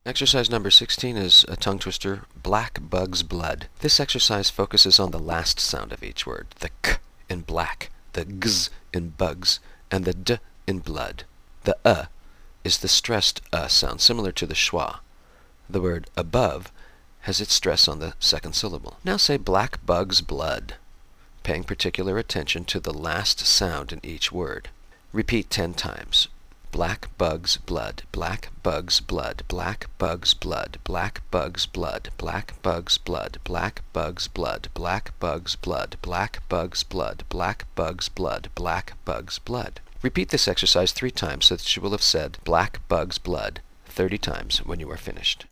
Exercise number 16 is a tongue twister, black bug's blood. This exercise focuses on the last sound of each word, the k in black, the gz in bugs, and the d in blood. The is the stressed sound, similar to the schwa. The word above has its stress on the second syllable. Now say black bug's blood, paying particular attention to the last sound in each word. Repeat 10 times. Black bug's blood, black bug's blood, black bug's blood, black bug's blood, black bug's blood, black bug's blood, black bug's blood, black bug's blood, black bug's blood, black bug's blood. Repeat this exercise 3 times so that you will have said black bug's blood 30 times when you are finished.